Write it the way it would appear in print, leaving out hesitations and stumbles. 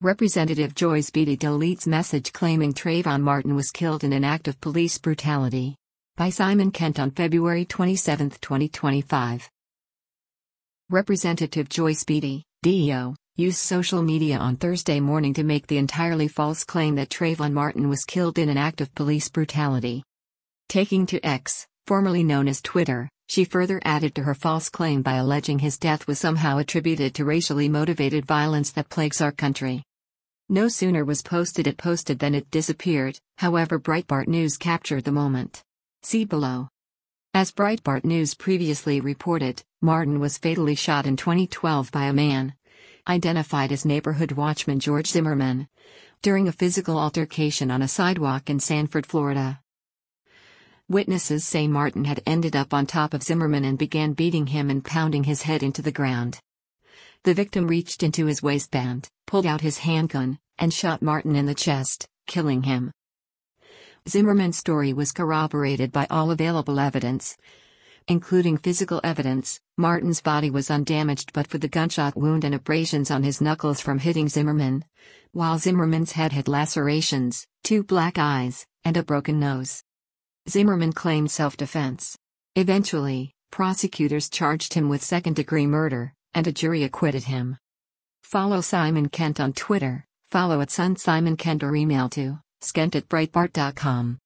Representative Joyce Beatty deletes message claiming Trayvon Martin was killed in an act of police brutality. By Simon Kent on February 27, 2025. Representative Joyce Beatty, DEO, used social media on Thursday morning to make the entirely false claim that Trayvon Martin was killed in an act of police brutality. Taking to X, formerly known as Twitter, she further added to her false claim by alleging his death was somehow attributed to racially motivated violence that plagues our country. No sooner was it posted than it disappeared, however Breitbart News captured the moment. See below. As Breitbart News previously reported, Martin was fatally shot in 2012 by a man, identified as neighborhood watchman George Zimmerman, during a physical altercation on a sidewalk in Sanford, Florida. Witnesses say Martin had ended up on top of Zimmerman and began beating him and pounding his head into the ground. The victim reached into his waistband, pulled out his handgun, and shot Martin in the chest, killing him. Zimmerman's story was corroborated by all available evidence, including physical evidence. Martin's body was undamaged but for the gunshot wound and abrasions on his knuckles from hitting Zimmerman, while Zimmerman's head had lacerations, 2 black eyes, and a broken nose. Zimmerman claimed self-defense. Eventually, prosecutors charged him with second-degree murder, and a jury acquitted him. Follow Simon Kent on Twitter, follow @SunSimonKent or email to skent@breitbart.com.